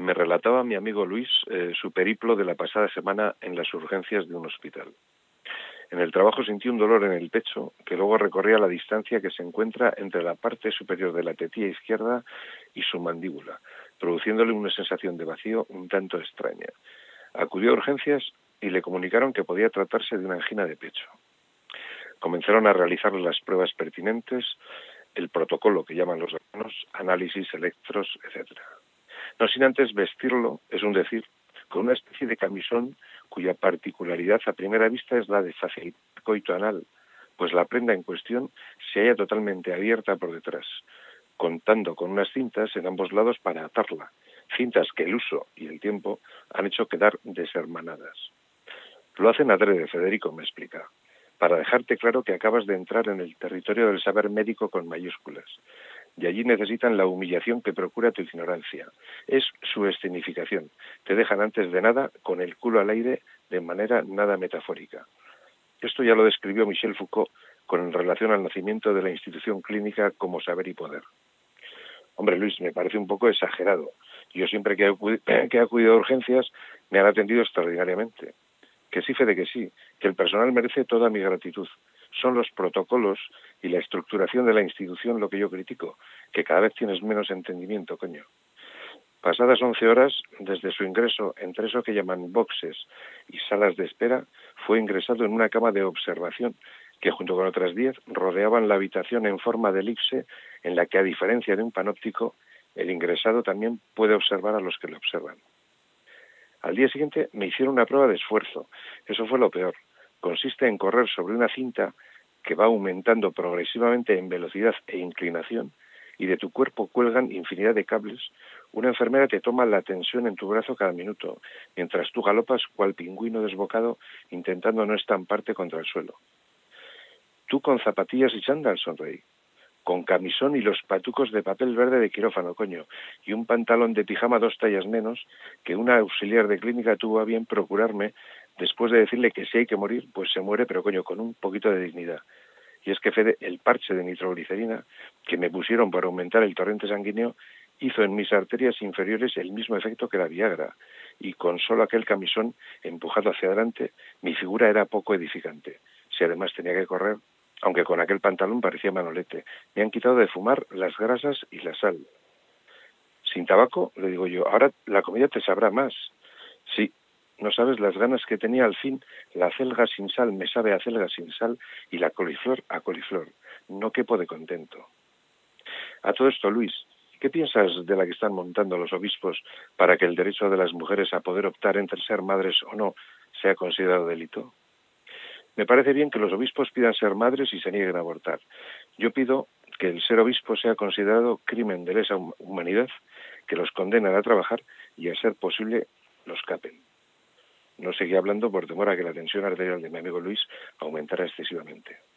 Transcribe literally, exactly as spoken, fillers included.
Me relataba mi amigo Luis eh, su periplo de la pasada semana en las urgencias de un hospital. En el trabajo sintió un dolor en el pecho que luego recorría la distancia que se encuentra entre la parte superior de la tetilla izquierda y su mandíbula, produciéndole una sensación de vacío un tanto extraña. Acudió a urgencias y le comunicaron que podía tratarse de una angina de pecho. Comenzaron a realizar las pruebas pertinentes, el protocolo que llaman los hermanos, análisis, electros, etcétera. No sin antes vestirlo, es un decir, con una especie de camisón cuya particularidad a primera vista es la de facilitar el coito anal, pues la prenda en cuestión se halla totalmente abierta por detrás, contando con unas cintas en ambos lados para atarla, cintas que el uso y el tiempo han hecho quedar deshermanadas. Lo hacen adrede, Federico, me explica, para dejarte claro que acabas de entrar en el territorio del saber médico con mayúsculas. Y allí necesitan la humillación que procura tu ignorancia. Es su escenificación. Te dejan antes de nada con el culo al aire de manera nada metafórica. Esto ya lo describió Michel Foucault con relación al nacimiento de la institución clínica como saber y poder. Hombre, Luis, me parece un poco exagerado. Yo siempre que he acudido, que he acudido a urgencias me han atendido extraordinariamente. Que sí, Fede, que sí, que el personal merece toda mi gratitud. Son los protocolos y la estructuración de la institución lo que yo critico, que cada vez tienes menos entendimiento, coño. Pasadas once horas, desde su ingreso entre eso que llaman boxes y salas de espera, fue ingresado en una cama de observación que junto con otras diez rodeaban la habitación en forma de elipse en la que, a diferencia de un panóptico, el ingresado también puede observar a los que le observan. Al día siguiente me hicieron una prueba de esfuerzo. Eso fue lo peor. Consiste en correr sobre una cinta que va aumentando progresivamente en velocidad e inclinación y de tu cuerpo cuelgan infinidad de cables. Una enfermera te toma la tensión en tu brazo cada minuto, mientras tú galopas cual pingüino desbocado intentando no estamparte contra el suelo. Tú con zapatillas y chándal, sonreí, con camisón y los patucos de papel verde de quirófano, coño, y un pantalón de pijama dos tallas menos que una auxiliar de clínica tuvo a bien procurarme después de decirle que si hay que morir, pues se muere, pero coño, con un poquito de dignidad. Y es que, Fede, el parche de nitroglicerina que me pusieron para aumentar el torrente sanguíneo hizo en mis arterias inferiores el mismo efecto que la Viagra, y con solo aquel camisón empujado hacia adelante, mi figura era poco edificante. Si además tenía que correr, aunque con aquel pantalón parecía manolete, me han quitado de fumar las grasas y la sal. Sin tabaco, le digo yo, ahora la comida te sabrá más. Sí, no sabes las ganas que tenía al fin. La acelga sin sal me sabe a acelga sin sal y la coliflor a coliflor. No quepo de contento. A todo esto, Luis, ¿qué piensas de la que están montando los obispos para que el derecho de las mujeres a poder optar entre ser madres o no sea considerado delito? Me parece bien que los obispos pidan ser madres y se nieguen a abortar. Yo pido que el ser obispo sea considerado crimen de lesa humanidad, que los condenen a trabajar y, a ser posible, los capen. No seguí hablando por temor a que la tensión arterial de mi amigo Luis aumentara excesivamente.